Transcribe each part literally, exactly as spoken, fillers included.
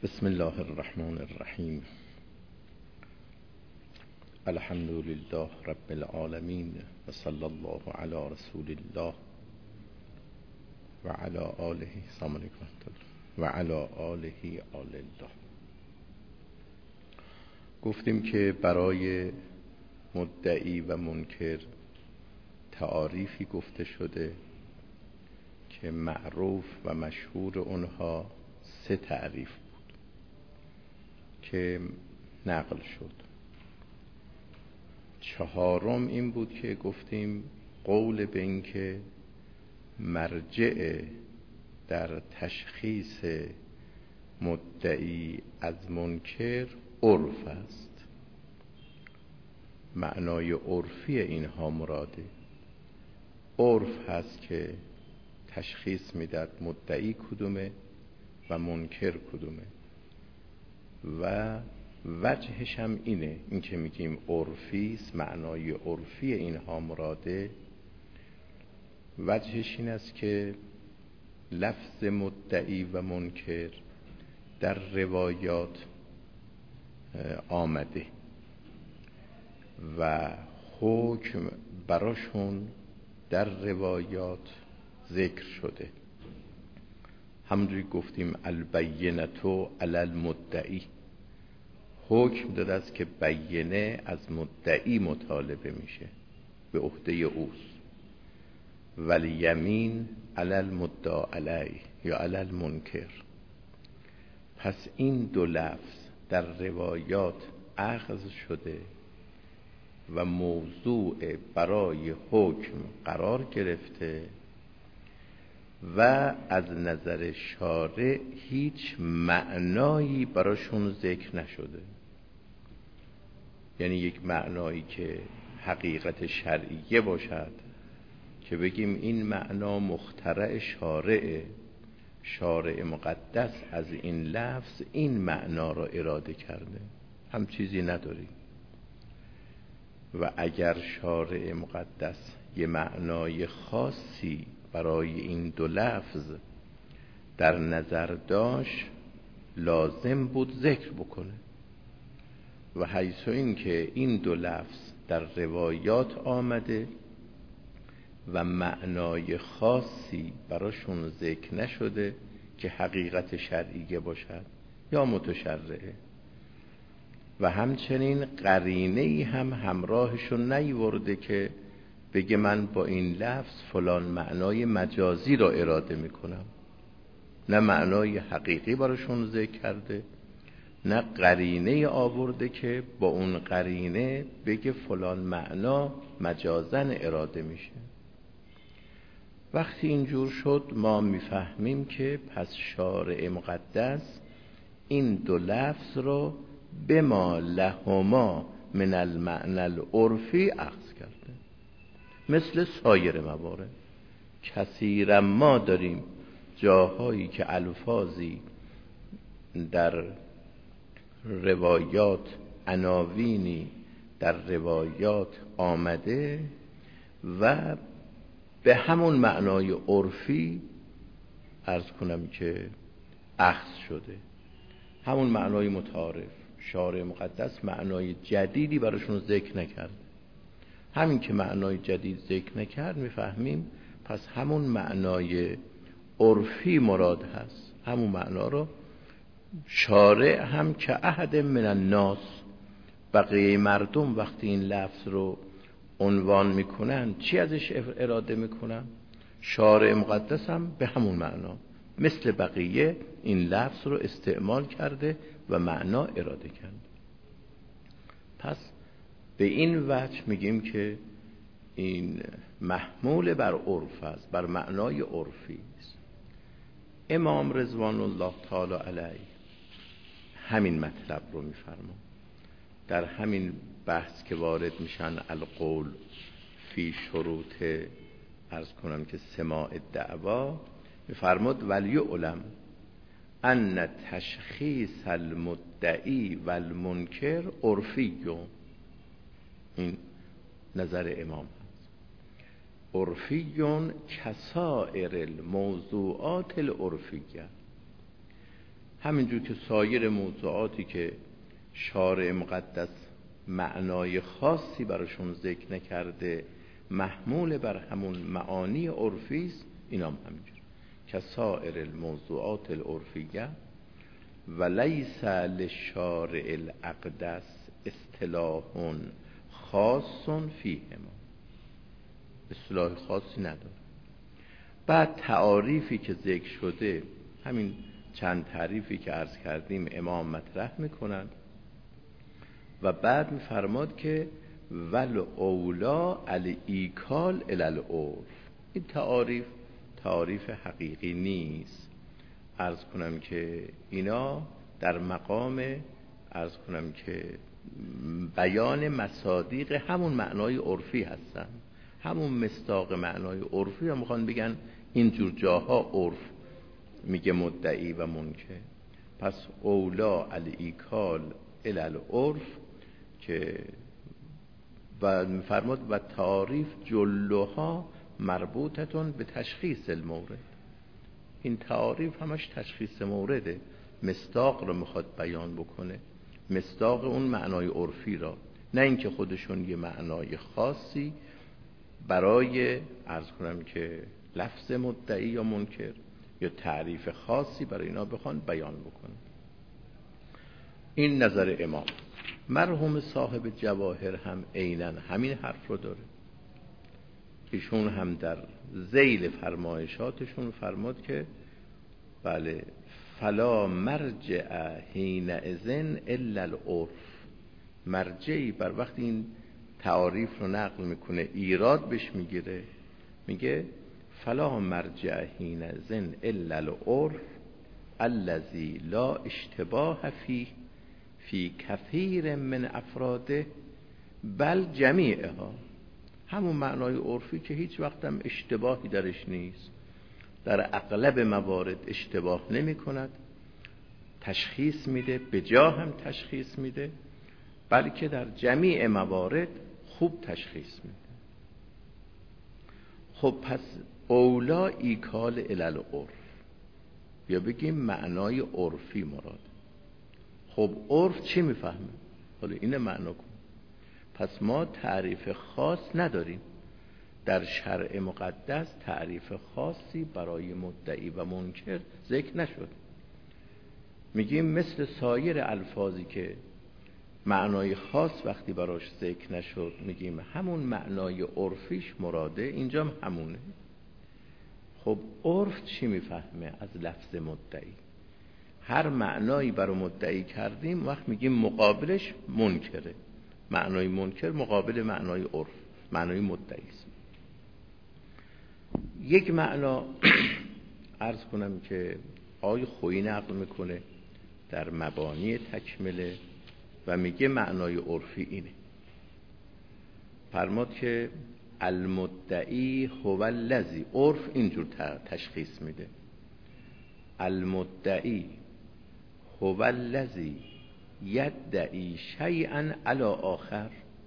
بسم الله الرحمن الرحیم. الحمد لله رب العالمین و صلی الله علی رسول الله و علی آله السلام علیکم و علی آله آل الله. گفتیم که برای مدعی و منکر تعاریفی گفته شده که معروف و مشهور اونها سه تعریف بود که نقل شد. چهارم این بود که گفتیم قول به این که مرجع در تشخیص مدعی از منکر عرف است. معنای عرفی اینها مراده عرف هست که تشخیص میداد مدعی کدومه و منکر کدومه و وجهش هم اینه، این که میگیم عرفی است، معنای عرفی اینها مراده وجهش این است که لفظ مدعی و منکر در روایات آمده و حکم براشون در روایات ذکر شده. همونجوری گفتیم البینة علی المدعی، حکم داده است که بینه از مدعی مطالبه میشه، به عهده اوست. ولی یمین علی المدعی علیه یا علی المنکر. پس این دو لفظ در روایات اخذ شده و موضوع برای حکم قرار گرفته و از نظر شارع هیچ معنایی براشون ذکر نشده. یعنی یک معنایی که حقیقت شرعیه باشد که بگیم این معنا مخترع شارع شارع مقدس از این لفظ این معنا را اراده کرده، هم چیزی نداری. و اگر شارع مقدس یه معنای خاصی برای این دو لفظ در نظر داشت لازم بود ذکر بکنه. و حیث این که این دو لفظ در روایات آمده و معنای خاصی براشون ذکر نشده که حقیقت شرعیه باشد یا متشرعه، و همچنین قرینه‌ای هم همراهشون نیورده که بگه من با این لفظ فلان معنای مجازی را اراده میکنم، نه معنای حقیقی براشون ذکر کرده، نه قرینه آورده که با اون قرینه بگه فلان معنا مجازن اراده میشه. وقتی اینجور شد ما میفهمیم که پس شارع مقدس این دو لفظ رو بما لهما من المعنى العرفی اخذ کرده. مثل سایر موارد کثیرا ما داریم جاهایی که الفاظی در روایات، عناوینی در روایات آمده و به همون معنای عرفی عرض کنم که اخذ شده، همون معنای متعارف. شارع مقدس معنای جدیدی براشون ذکر نکرد. همین که معنای جدید ذکر نکرد میفهمیم پس همون معنای عرفی مراد هست. همون معنا رو شارع هم که احد من الناس، بقیه مردم وقتی این لفظ رو عنوان میکنن چی ازش اراده میکنن؟ شارع مقدس هم به همون معنا مثل بقیه این لفظ رو استعمال کرده و معنا اراده کرده. پس به این وجه میگیم که این محمول بر عرف است، بر معنای عرفی است. امام رضوان الله تعالی علیه همین مطلب رو میفرما در همین بحث که وارد میشن القول فی شروط عرض کنم که سماع دعوا، میفرماد ولیعلم ان تشخیص المدعی و المنکر عرفی. این نظر امام هست. عرفیون کسائر الموضوعات العرفیه، همینجور که سایر موضوعاتی که شارع مقدس معنای خاصی براشون ذکر نکرده محمول بر همون معانی عرفی است، اینام همینجور که سایر الموضوعات العرفیه و لیس للشارع الاقدس اصطلاح خاص فیهما، اصطلاح خاصی نداره. بعد تعاریفی که ذکر شده، همین چند تعریفی که عرض کردیم امام مطرح میکنند و بعد میفرماد که ول اولا الایکال الی العرف. این تعاریف تعاریف حقیقی نیست. عرض کنم که اینا در مقام عرض کنم که بیان مصادیق همون معنای عرفی هستن، همون مصداق معنای عرفی هم میخوان بگن اینجور جاها عرف میگه مدعی و منکر. پس اولا الایکال الی العرف که و میفرماد و تعاریف جلوها مربوطتون به تشخیص المورد. این تعاریف همش تشخیص مورده، مصداق رو میخواد بیان بکنه، مصداق اون معنای عرفی را، نه اینکه خودشون یه معنای خاصی برای عرض کنم که لفظ مدعی یا منکر یا تعریف خاصی برای اینا بخوان بیان بکنه. این نظر امام. مرحوم صاحب جواهر هم عیناً همین حرف رو داره. ایشون هم در ذیل فرمایشاتشون فرماد که بله فلا مرجع حینئذ الا العرف. مرجعی بر وقت این تعاریف رو نقل میکنه ایراد بهش میگیره، میگه فلا مرجع حینئذ الا العرف الذی لا اشتباه فیه فی کثیر من افراده بل جمیعها. همون معنای عرفی که هیچ وقت هم اشتباهی درش نیست، در اغلب موارد اشتباه نمی کند، تشخیص میده، به جا هم تشخیص میده، بلکه در جمیع موارد خوب تشخیص میده. خب پس اولا ایکال الی العرف، یا بگیم معنای عرفی مراد. خب عرف چی میفهمه؟ حالا اینه معنا کن. پس ما تعریف خاص نداریم در شرع مقدس، تعریف خاصی برای مدعی و منکر ذکر نشد. میگیم مثل سایر الفاظی که معنای خاص وقتی براش ذکر نشد میگیم همون معنای عرفیش مراده، اینجا همونه. خب عرف چی میفهمه از لفظ مدعی؟ هر معنایی برای مدعی کردیم وقت میگیم مقابلش منکره، معنای منکر مقابل معنای عرف، معنای مدعی است. یک معنا عرض کنم که آقای خویی نقل میکنه در مبانی تکمله و میگه معنای عرفی اینه. فرماد که المدعی هو الذی، عرف اینجور تشخیص میده، المدعی هو الذی یدعی شیئا علی آخر.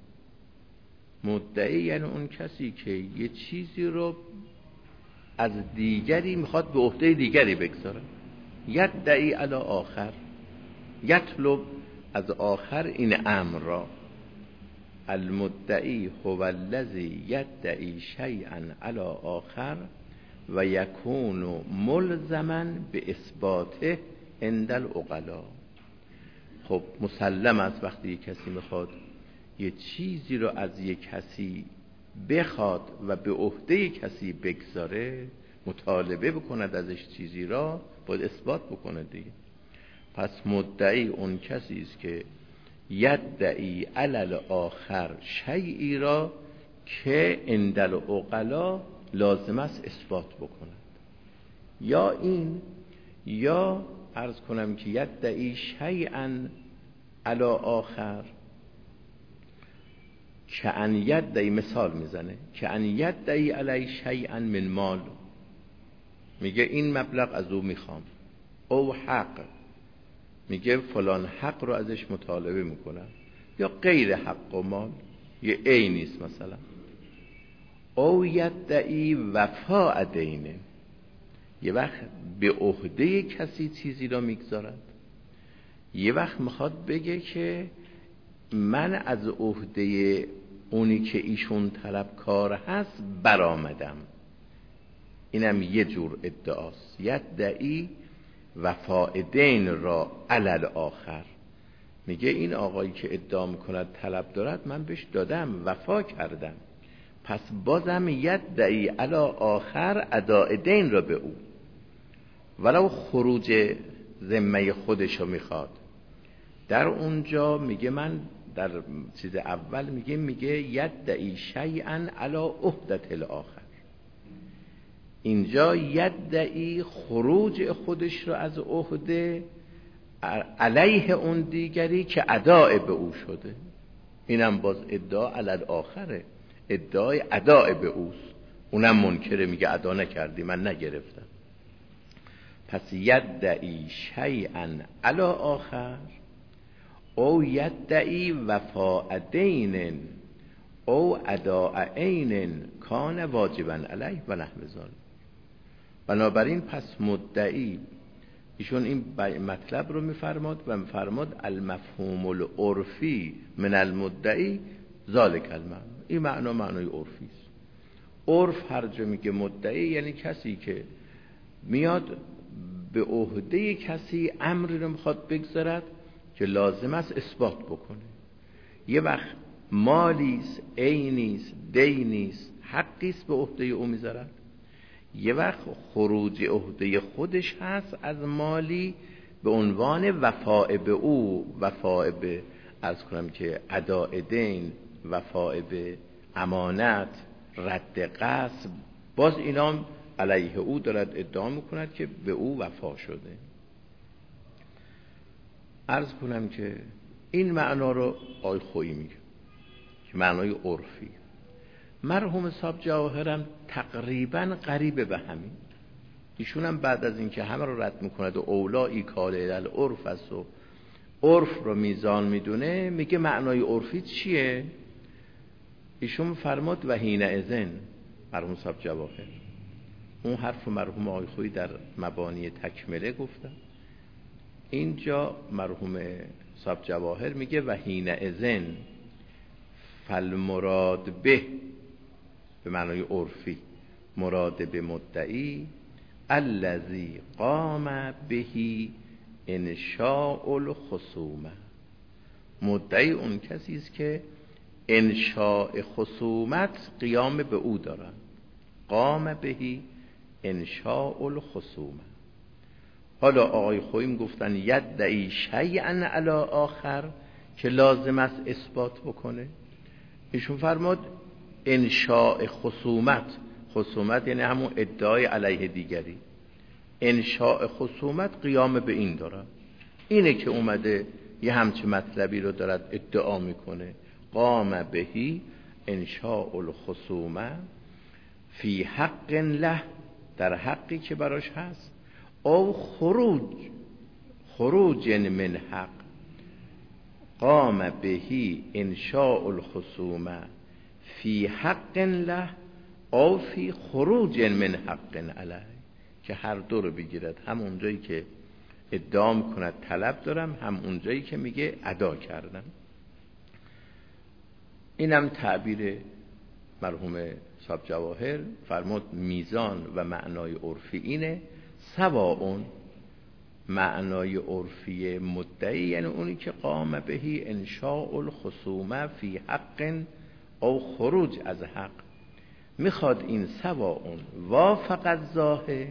مدعی یعنی اون کسی که یه چیزی رو از دیگری میخواد به عهده دیگری بگذاره. یدعی علی آخر، یطلب از آخر این امر را. المدعی هو الذی یدعی شیئا علی آخر و یکون ملزما به اثباته عند العقلا. خب مسلم است وقتی یک کسی میخواد یه چیزی رو از یک کسی بخواد و به عهده کسی بگذاره، مطالبه بکند ازش چیزی را، باید اثبات بکنه دیگه. پس مدعی اون کسی است که یدعی علی آخر شیئی را که عند العقلا لازم است اثبات بکند. یا این یا عرض کنم که یدعی شیئا علی آخر که ان یدعی، مثال میزنه که ان یدعی علی شیئا من مال، میگه این مبلغ از او میخوام، او حق، میگه فلان حق رو ازش مطالبه میکنم، یا غیر حق و مال، یه عین نیست مثلا. او یدعی وفاء دینه، یه وقت به عهده کسی چیزی را میگذارد، یه وقت میخواد بگه که من از عهده اونی که ایشون طلبکار هست برآمدم. اینم یه جور ادعاست. یدعی وفاء دین را علل آخر، میگه این آقایی که ادعا میکند طلب دارد من بهش دادم، وفا کردم، پس بازم یدعی علی آخر اداء دین را به او، ولو خروج ذمه خودشو میخواد. در اونجا میگه من در چیز اول میگه میگه یدعی شیئا علی عهدة الاخر، اینجا یدعی خروج خودش رو از عهده علیه اون دیگری که اداء به او شده. اینم باز ادعا علی الاخره، ادعای اداء به اوست. اونم منکره، میگه ادا نکردی، من نگرفتم. پس یدعی شیئا علی آخر او یدعی وفاء دین او اداء عین کان واجبا علیه و نحو ذلک. بنابراین پس مدعی، ایشون این مطلب رو میفرماد و میفرماد المفهوم العرفی من المدعی ذالک المعنی. این معنا معنای عرفی است. عرف هر جا میگه مدعی یعنی کسی که میاد به عهده کسی امری رو میخواد بگذارد که لازم است اثبات بکنه. یه وقت مالیست، عینیست، دینیست، حقیست به عهده او میذارد. یه وقت خروج عهده خودش هست از مالی به عنوان وفاء به او، وفاء به عرض کنم که اداء دین، وفاء به امانت، رد غصب، باز اینا علیه او دارد ادعا میکند که به او وفا شده. عرض کنم که این معنا رو آقای خویی میگه که معنای عرفی. مرحوم صاحب جواهرم تقریبا قریب به همین. ایشون هم بعد از اینکه همه رو رد میکند و اولایی کال العرف است و عرف رو میزان میدونه، میگه معنای عرفی چیه؟ ایشون فرماد و حین اذن، مرحوم صاحب جواهر اون حرف مرحوم آقای خویی در مبانی تکمله گفتن. اینجا مرحوم صاحب جواهر میگه و حین اذن فالمراد به، به معنای عرفی مراد به مدعی الذی قام بهی انشاء الخصومه. مدعی اون کسی است که انشاء خصومت قیام به او دارن. قام بهی انشاء الخصومه. حالا آقای خویی گفتن یدعی شیئا علی آخر که لازم است اثبات بکنه. ایشون فرماد انشاء خصومت، خصومت یعنی همون ادعای علیه دیگری، انشاء خصومت قیام به این داره. اینه که اومده یه همچه مطلبی رو دارد ادعا میکنه. قام بهی انشاء الخصومه فی حق له، در حقی که براش هست، او خروج خروج من حق. قام بهی انشاء الخصومه فی حق له او فی خروج من حق علیه، که هر دو رو بگیرد، هم اونجایی که ادعا میکند طلب دارم، هم اونجایی که میگه ادا کردم. اینم تعبیر مرحوم صاحب جواهر. فرمود میزان و معنای عرفی اینه، سواء معنای عرفی مدعی یعنی اونی که قام بهی انشاء الخصومه فی حق او خروج از حق، میخواد این سواء وافق الظاهر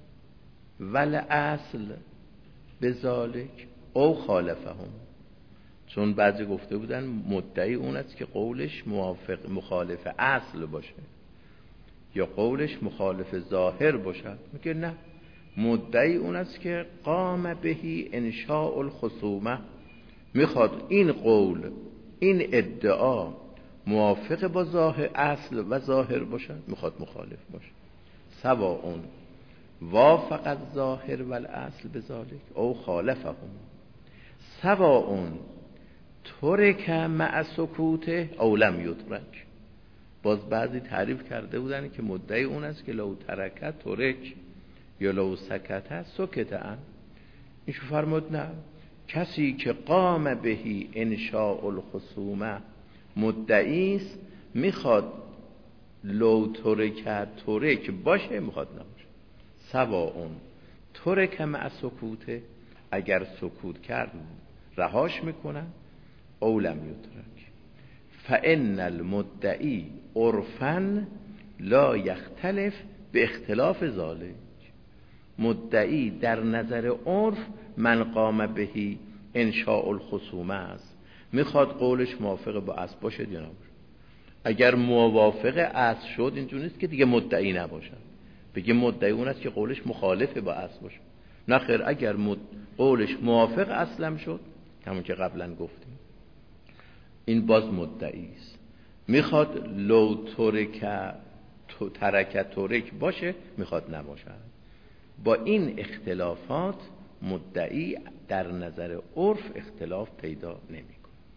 والاصل بذالک او خالفهم. چون بعضی گفته بودن مدعی اون است که قولش موافق مخالف اصل باشه یا قولش مخالف ظاهر باشد. میگه نه، مدعی اون است که قام بهی انشاء الخصومه، میخواد این قول، این ادعا موافق با ظاهر اصل و ظاهر باشد، میخواد مخالف باشه. سواء وافق الظاهر والاصل بذالک او خالفهم، سواء ترک مع سکوته او لم یترک. باز بعضی تعریف کرده بودن که مدعی اون است که لو ترکت ترک، یا لو سکت سکت ان. این شو فرمود نه، کسی که قام بهی انشاء الخصومه مدعی است، میخواد لو ترک ترک باشه میخواد نباشه. سواء ترک مع سکوته، اگر سکوت کرد رهاش میکنن، او لم یترک. فان المدعی عرفا لا یختلف به اختلاف ذالک. مدعی در نظر عرف من قام بهی انشاء الخصومه است، میخواد قولش موافق با اصل باشه یا نباشه. اگر موافق اصل شد اینجور نیست که دیگه مدعی نباشه، بگه مدعی اون است که قولش مخالف با اصل باشه. نه خیر، اگر مد... قولش موافق اصلم شد، همون که قبلا گفتیم، این باز مدعی است. میخواد لو ترک ترک ترک باشه، میخواد نباشه. با این اختلافات مدعی در نظر عرف اختلاف پیدا نمیکنه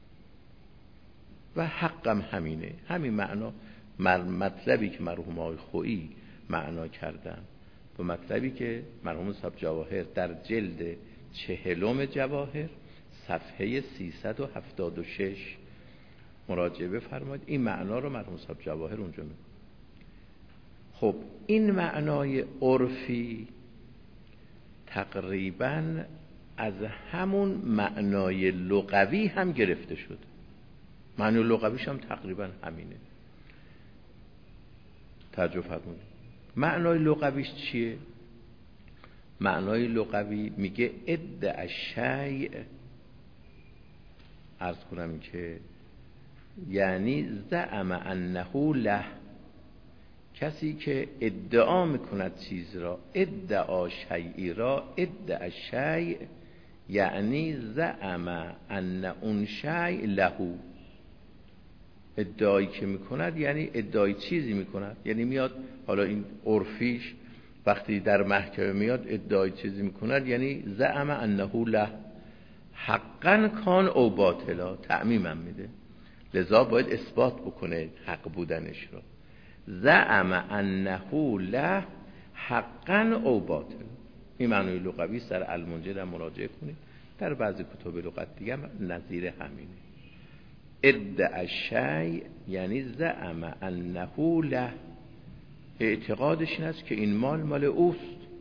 و حقم همینه. همین معنا مطلبی که مرحوم آقای خویی معنا کردن و مطلبی که مرحوم صاحب جواهر در جلد چهلم جواهر صفحه سیصد و هفتاد و شش مراجعه بفرمایید. این معنا رو مرحوم صاحب جواهر اونجا میگه. خب این معنای عرفی تقریباً از همون معنای لغوی هم گرفته شده. معنای لغویش هم تقریباً همینه. توجه فرمایید. معنای لغویش چیه؟ معنای لغوی میگه ادعا الشیء، عرض کنم که یعنی زعم انه له، کسی که ادعا میکند چیز را، ادعا شیئی را، ادعا الشیء یعنی زعم ان اون شیء له. ادعایی که میکند یعنی ادعای چیزی میکند، یعنی میاد حالا این عرفیش وقتی در محکمه میاد ادعای چیزی میکند یعنی زعم انه له حقا کان او باطلا، تعمیمم میده، لذا باید اثبات بکنه حق بودنش رو. زعم انه له حقا او باطل، این معنی لغوی در المنجد هم مراجعه کنید، در بعضی کتب لغت دیگه نظیر همینه. ادعا الشیء یعنی زعم انه له، اعتقادش این است که این مال مال اوست،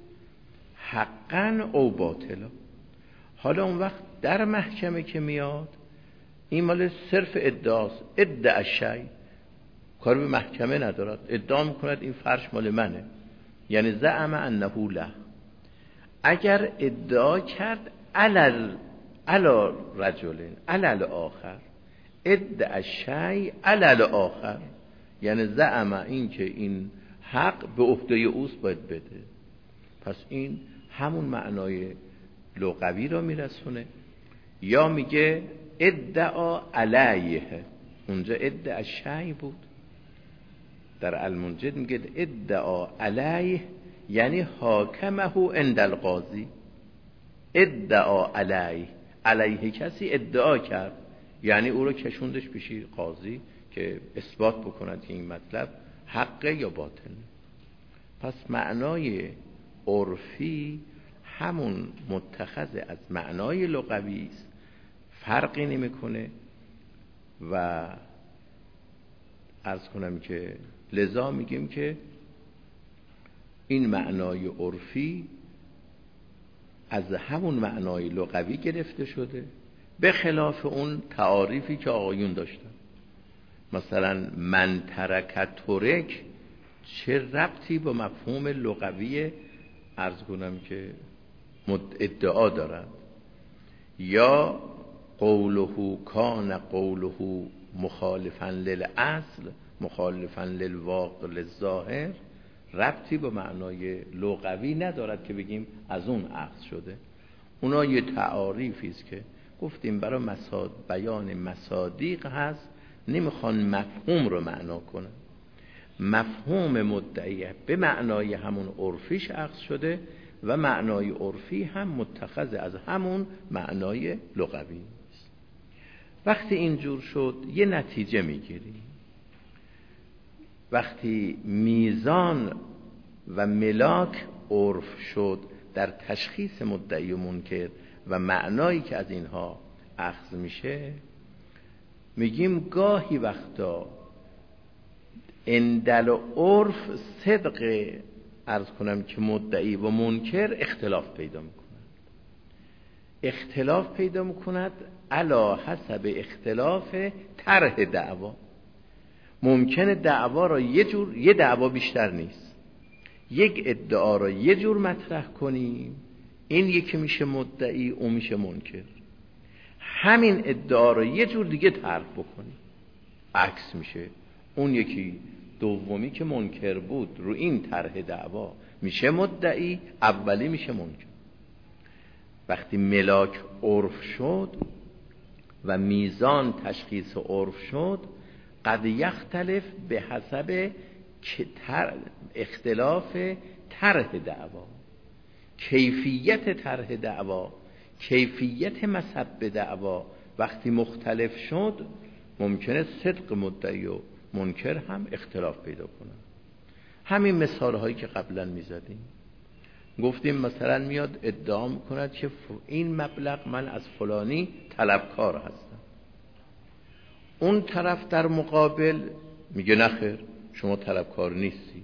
حقا او باطلا. حالا اون وقت در محکمه که میاد این مال صرف ادعاست، ادعا الشیء، کار به محکمه ندارد، ادعا میکند این فرش مال منه، یعنی زعم انه له. اگر ادعا کرد علل علی رجل علل آخر، ادعا الشیء علل آخر، یعنی زعم این که این حق به عهده اوست باید بده. پس این همون معنای لغوی را میرسونه. یا میگه ادعا علیه، اونجا ادعا الشیء بود، در المنجد میگه ادعا علیه یعنی حاکمه عند القاضی. ادعا علیه، علیه کسی ادعا کرد یعنی او رو کشوندش پیش قاضی که اثبات بکند که این مطلب حقه یا باطل. پس معنای عرفی همون متخذ از معنای لغوی است، فرقی نمیکنه. و عرض کنم که لذا میگیم که این معنای عرفی از همون معنای لغوی گرفته شده، به خلاف اون تعاریفی که آقایون داشتن. مثلا من ترک ترک چه ربطی با مفهوم لغوی عرض کنم که ادعا دارد؟ یا قوله کان قوله مخالفا للاصل مخالفا للواقع للظاهر، ربطی با معنای لغوی ندارد که بگیم از اون اخذ شده. اونا یه تعاریفی است که گفتیم برای مساد بیان مصادیق هست، نمیخوان مفهوم رو معنا کنن. مفهوم مدعی به معنای همون عرفیش اخذ شده و معنای عرفی هم متخذ از همون معنای لغوی است. وقتی اینجور شد یه نتیجه میگیریم. وقتی میزان و ملاک عرف شد در تشخیص مدعی و منکر و معنایی که از اینها اخذ میشه، میگیم گاهی وقتا اندل عرف صدق عرض کنم که مدعی و منکر اختلاف پیدا میکند. اختلاف پیدا میکند علی حسب اختلاف طرح دعوا. ممکنه دعوا را یه جور، یه دعوا بیشتر نیست، یک ادعا را یه جور مطرح کنیم، این یکی میشه مدعی، اون میشه منکر. همین ادعا را یه جور دیگه طرح بکنیم، عکس میشه، اون یکی دومی که منکر بود رو این طرح دعوا میشه مدعی، اولی میشه منکر. وقتی ملاک عرف شد و میزان تشخیص عرف شد، قد یختلف به حسب اختلاف طرح دعوا، کیفیت طرح دعوا، کیفیت مسبب دعوا وقتی مختلف شد، ممکنه صدق مدعی و منکر هم اختلاف پیدا کنه. همین مثال هایی که قبلا میزدیم، گفتیم مثلا میاد ادعا میکند که این مبلغ من از فلانی طلبکار هستم، اون طرف در مقابل میگه نخیر شما طلبکار نیستی.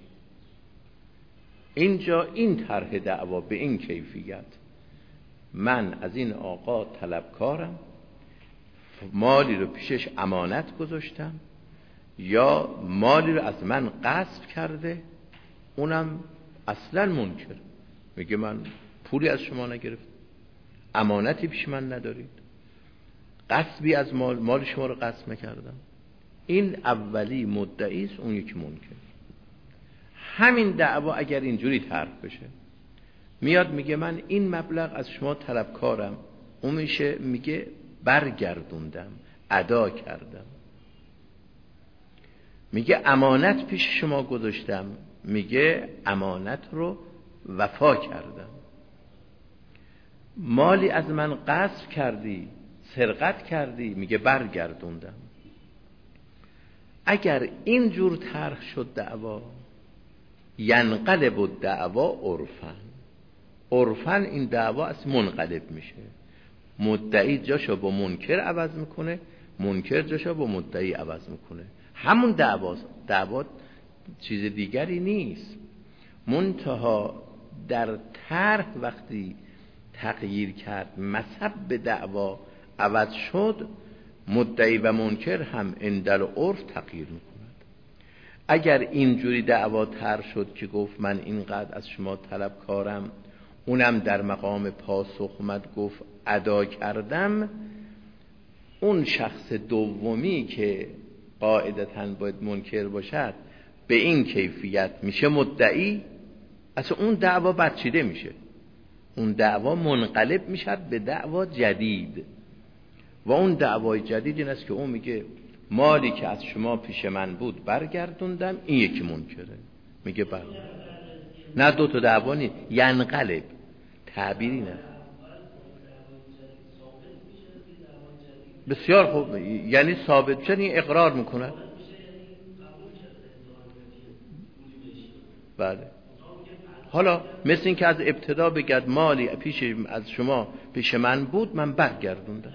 اینجا این طرح دعوا به این کیفیت، من از این آقا طلبکارم، مالی رو پیشش امانت گذاشتم یا مالی رو از من غصب کرده، اونم اصلا منکر، میگه من پولی از شما نگرفتم، امانتی پیش من ندارید، غصبی از مال, مال شما رو غصب نکردم. این اولی مدعی است، اون یکی منکر. همین دعوا اگر اینجوری طرح بشه، میاد میگه من این مبلغ از شما طلبکارم، اون میشه میگه برگردوندم، ادا کردم. میگه امانت پیش شما گذاشتم، میگه امانت رو وفا کردم. مالی از من غصب کردی، سرقت کردی، میگه برگردوندم. اگر این جور طرح شد دعوا، ینقلب الدعوا عرفاً، عرفاً این دعوا از منقلب میشه، مدعی جاشو با منکر عوض میکنه، منکر جاشو با مدعی عوض میکنه. همون دعواست، دعوا چیز دیگری نیست، منتها در طرح وقتی تغییر کرد، مسبب دعوا عوض شد، مدعی و منکر هم اندل عرف تغییر میکند. اگر اینجوری دعوا طرح شد که گفت من اینقدر از شما طلبکارم، اونم در مقام پاسخ اومد گفت ادا کردم، اون شخص دومی که قاعدتاً باید منکر باشد به این کیفیت میشه مدعی، اصلا اون دعوا برچیده میشه، اون دعوا منقلب میشه به دعوا جدید. و اون دعوای جدید این است که اون میگه مالی که از شما پیش من بود برگردوندم، این یکی منکره، میگه بر نه دو تا دعوا نیست، ینقلب، تعبیری نه. بسیار خوب، یعنی ثابت شد، این اقرار میکنه. بله. حالا مثل این که از ابتدا بگد مالی پیش از شما پیش من بود، من برگردوندم.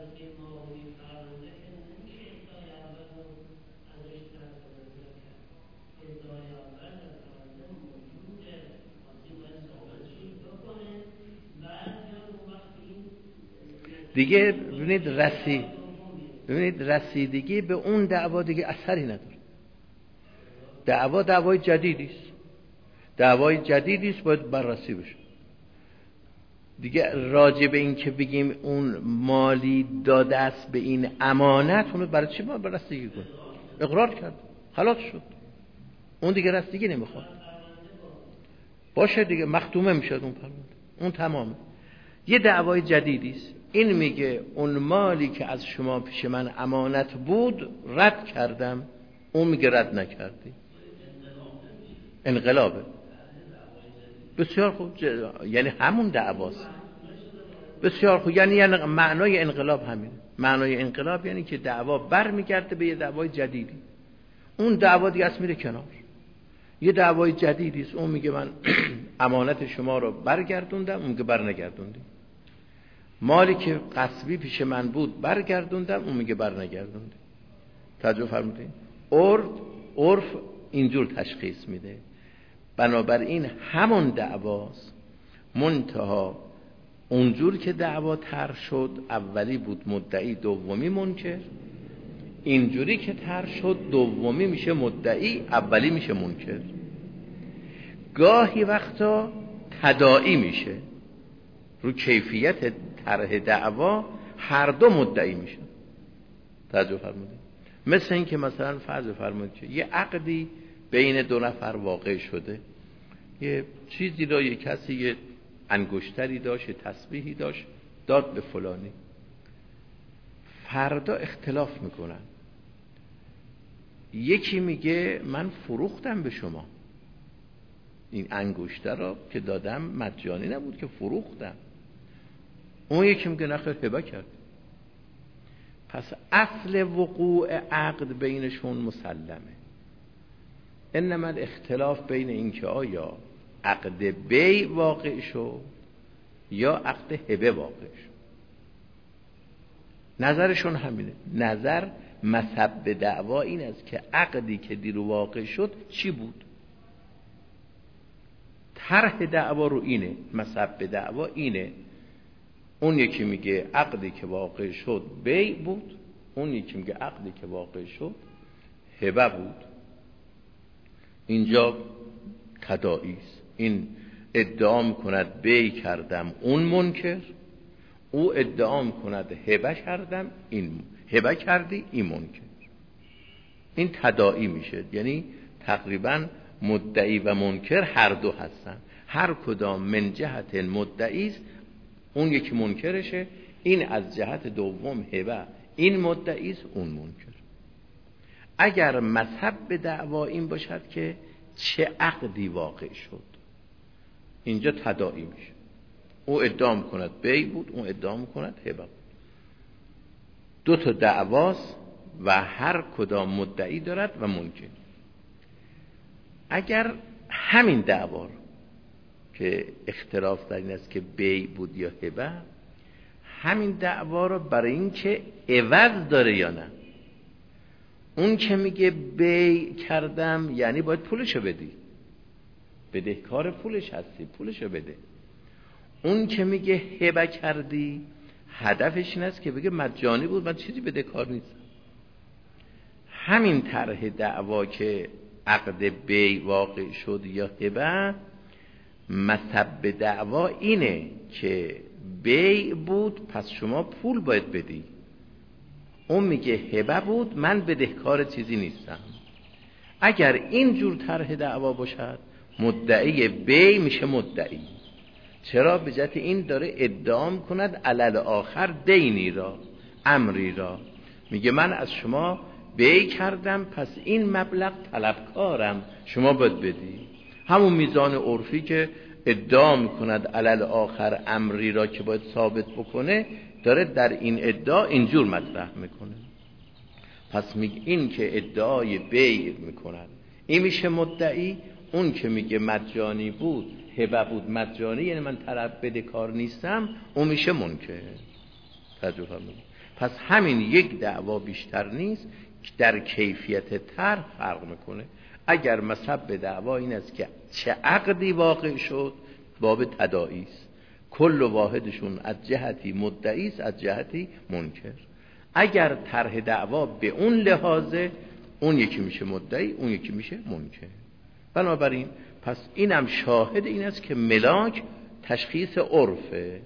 دیگه ببینید رسید ببینید رسیدگی به اون دعوا دیگه اثری نداره. دعوا دعوای جدیدی است، دعوای جدیدی است، باید بررسی بشه. دیگه راجع به این که بگیم اون مالی داده است به این امانت، اونو برای چی ما بررسی کنیم؟ اقرار کرد، خلاص شد، اون دیگه رسیدگی نمیخواد باشه دیگه، مختومه میشه اون فرمود، اون تمامه. یه دعوای جدیدی است، این میگه اون مالی که از شما پیش من امانت بود رد کردم، اون میگه رد نکردی، انقلابه. بسیار خوب، یعنی همون دعواست. بسیار خوب، یعنی, یعنی معنای انقلاب همین. معنای انقلاب یعنی که دعوا بر میگرده به یه دعوای جدیدی، اون دعوا دیگه از میره کنار، یه دعوای جدیدی است، اون میگه من امانت شما رو برگردوندم، اون که بر نگردوندی. مالی که غصبی پیش من بود برگردوندم، اون میگه بر نگردوندی. توجه فرمودین؟ عرف عرف اینجور تشخیص میده. بنابراین همون دعواست، منتها اونجور که دعوا طرح شد اولی بود مدعی، دومی منکر. اینجوری که طرح شد دومی میشه مدعی، اولی میشه منکر. گاهی وقتا تداعی میشه رو کیفیت طرح دعوا، هر دو مدعی میشه. توجه فرمودید؟ مثل این که مثلا فرض فرمودید یه عقدی بین دو نفر واقع شده، یه چیزی را یه کسی یه انگشتری داشت، یه تسبیحی داشت، داد به فلانی. فردا اختلاف میکنن. یکی میگه من فروختم به شما این انگشتر را که دادم، مجانی نبود که فروختم. اون یکی میگه نخیر هبه کرد. پس اصل وقوع عقد بینشون مسلمه. انما الاختلاف بین این که آیا عقد بی واقع شد یا عقد هبه واقع شد. نظرشون همینه. نظر مصب دعوا این است که عقدی که دیرو واقع شد چی بود. طرح دعوا رو اینه، مصب دعوا اینه. اون یکی میگه عقدی که واقع شد بی بود، اون یکی میگه عقدی که واقع شد هبه بود. اینجا تداعی است. این ادعا میکند بی کردم، اون منکر. او ادعا میکند هبه کردم، این هبه کردی، این منکر. این تداعی میشه. یعنی تقریبا مدعی و منکر هر دو هستن. هر کدام من جهت مدعی است، اون یکی منکرشه. این از جهت دوم هبه، این مدعی است، اون منکر. اگر مذهب دعوا این باشد که چه عقدی واقع شد، اینجا تداعی میشه. او ادعا میکند بی بود، اون ادعا میکند هبه بود. دو تا دعواست و هر کدام مدعی دارد و منکر. اگر همین دعوا که اختلاف در این است که بی بود یا هبه، همین دعوا رو برای این که عوض داره یا نه، اون که میگه بی کردم یعنی باید پولشو بدی، بدهکار پولش هستی، پولشو بده. اون که میگه هبه کردی هدفش این است که بگه مجانی بود، من چیزی بدهکار نیستم. همین طرح دعوا که عقد بی واقع شد یا هبه، مصب دعوا اینه که بی بود پس شما پول باید بدی. اون میگه هبه بود، من بدهکار چیزی نیستم. اگر این جور طرح دعوا باشد، مدعی بی میشه مدعی. چرا؟ به جهت این داره ادعا کند علل آخر دینی را، امری را. میگه من از شما بی کردم، پس این مبلغ طلبکارم، شما باید بدی. همون میزان عرفی که ادعا میکند علل آخر امری را که باید ثابت بکنه، داره در این ادعا اینجور مطرح میکنه. پس میگه این که ادعای بی میکند این میشه مدعی. اون که میگه مجانی بود، هبه بود، مجانی یعنی من طرف بده کار نیستم، اون میشه منکر. توجه فرمایید. پس همین یک دعوا بیشتر نیست که در کیفیت طرح فرق میکنه. اگر مصب دعوا این است که چه عقدی واقع شد، باب تداعی است. کل واحدشون از جهتی مدعی است، از جهتی منکر. اگر طرح دعوا به اون لحاظه، اون یکی میشه مدعی، اون یکی میشه منکر. بنابراین پس اینم شاهد این است که ملاک تشخیص عرفه.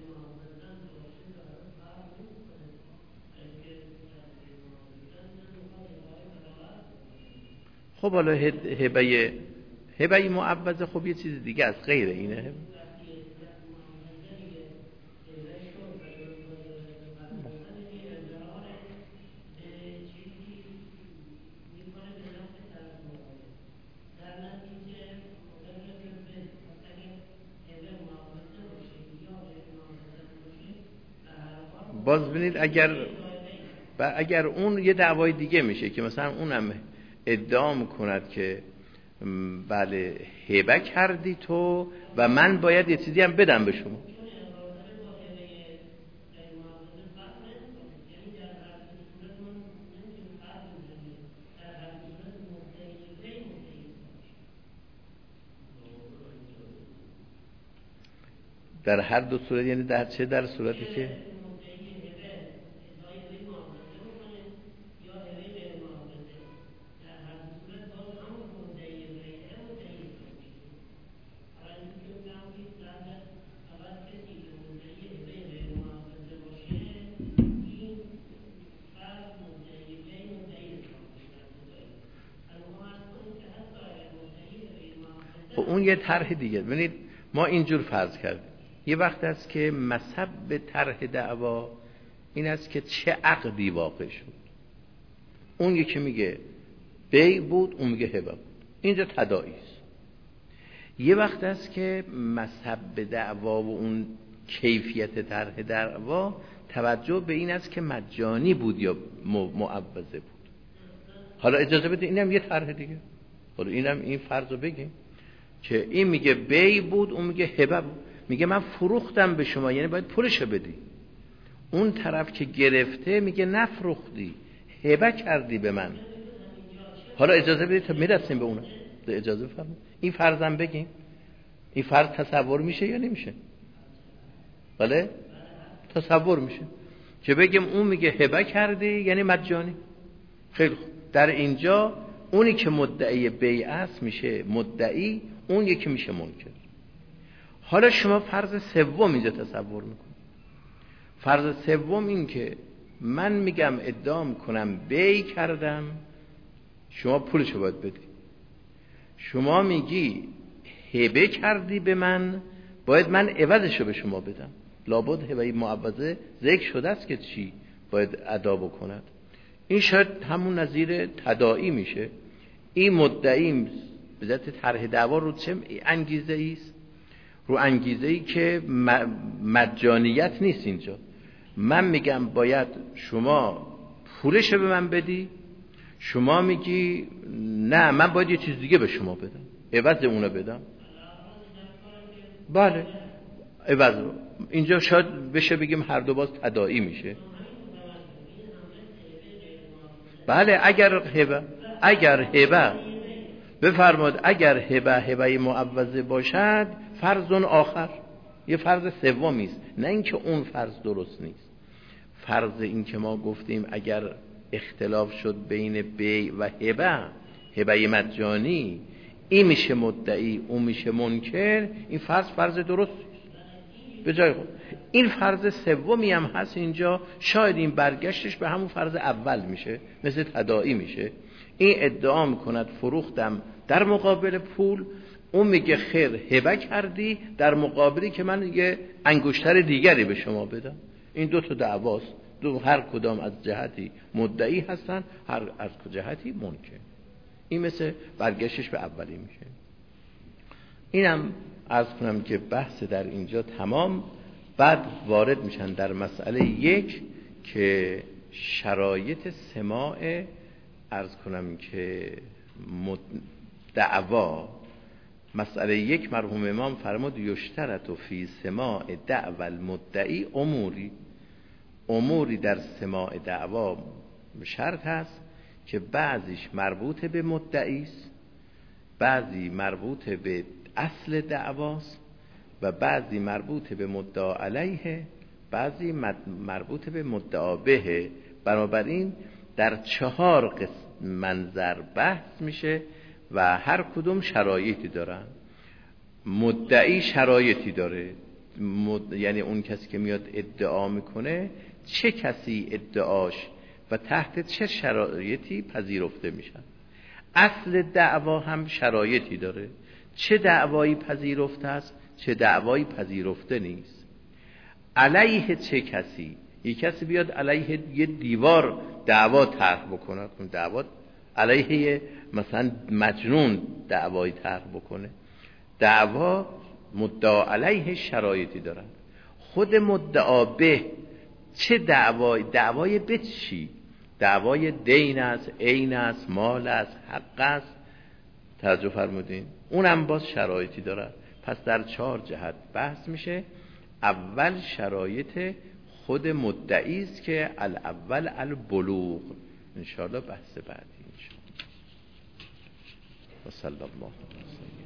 خب حالا هبه هبه معوضه، خب یه چیز دیگه از غیر اینه. باز ببینید اگر اگر اون یه دعوای دیگه میشه که مثلا اونم ادعا میکند که بله هبه کردی تو و من باید یه چیزی هم بدم به شما. در هر دو صورت یعنی در چه در صورتی که اون یه طرح دیگه. ببینید ما اینجور فرض کردیم یه وقت است که مصب طرح دعوا این است که چه عقدی واقع شد. اون یکی میگه بی بود، اون میگه هبه بود. اینجا تداعی است. یه وقت است که مصب دعوا و اون کیفیت طرح دعوا توجه به این است که مجانی بود یا معوضه بود. حالا اجازه بده اینم یه طرح دیگه. حالا اینم این فرض رو بگیم که این میگه بی بود، اون میگه هبه بود. میگه من فروختم به شما، یعنی باید پولشو بدی. اون طرف که گرفته میگه نفروختی، هبه کردی به من. حالا اجازه بدید تا میرسیم به اون. اجازه بفرمایید این فرضم بگیم. این فرض تصور میشه یا نمیشه؟ بله تصور میشه که بگیم اون میگه هبه کردی یعنی مجانی. خیلی خوب، در اینجا اونی که مدعی بیع است میشه مدعی، اون یکی میشه منکر. حالا شما فرض سوم اینجا تصور میکنید. فرض سوم این که من میگم ادعا میکنم بیع کردم، شما پولشو باید بدی. شما میگی هبه کردی به من، باید من عوضشو به شما بدم. لابد هبه معوضه ذکر شده است که چی باید ادا بکند. این شاید همون نظیر تداعی میشه. این مدعی به ذات طرح دعوا رو چه انگیزه ایست؟ رو انگیزه ای که مجانیت نیست. اینجا من میگم باید شما پولش به من بدی، شما میگی نه من باید یه چیز دیگه به شما بدم، عوض اونو بدم. بله عوض رو اینجا شاید بشه بگیم هر دو باز تداعی میشه. بله اگر هبه اگر هبه بفرماد اگر هبه هبه معوضه باشد فرض آخر، یه فرض سومی است. نه اینکه اون فرض درست نیست. فرض این که ما گفتیم اگر اختلاف شد بین بیع و هبه، هبه مجانی، این میشه مدعی اون میشه منکر، این فرض فرض درست به جای خود. این فرض سومی هم هست اینجا، شاید این برگشتش به همون فرض اول میشه، مثل تداعی میشه. این ادعا میکند فروختم در مقابل پول، اون میگه خیر هبه کردی در مقابلی که من یه انگشتر دیگری به شما بدم. این دو تا دعواست، دو هر کدام از جهتی مدعی هستن، هر از جهتی منکر. این مثل برگشتش به اولی میشه. اینم عرض کنم که بحث در اینجا تمام. بعد وارد میشن در مسئله یک که شرایط سماع عرض کنم که دعوا. مسئله یک مرحوم امام فرمود یشترط فی سماع دعوی المدعی اموری. اموری در سماع دعوا شرط هست که بعضیش مربوط به مدعی است، بعضی مربوط به اصل دعواست و بعضی مربوط به مدعا علیه، بعضی مربوط به مدعا به. بنابراین در چهار قسم منظر بحث میشه و هر کدوم شرایطی دارن. مدعی شرایطی داره، مد... یعنی اون کسی که میاد ادعا میکنه چه کسی ادعاش و تحت چه شرایطی پذیرفته میشن. اصل دعوا هم شرایطی داره، چه دعوایی پذیرفته است چه دعوایی پذیرفته نیست. علیه چه کسی؟ یک کسی بیاد علیه یه دیوار دعوا طرح بکنه، دعوا علیه مثلا مجنون دعوایی طرح بکنه. دعوا مدعا علیه شرایطی دارن. خود مدعا به چه دعوای؟ دعوای به چی؟ دعوای دین است، عین است، مال است، حق است، توجه فرمودین؟ اونم باز شرایطی داره. پس در چهار جهت بحث میشه. اول شرایط خود مدعی است که الاول البلوغ. انشاءالله بحث بعدی انشاءالله. و صلی الله علیه و سلم.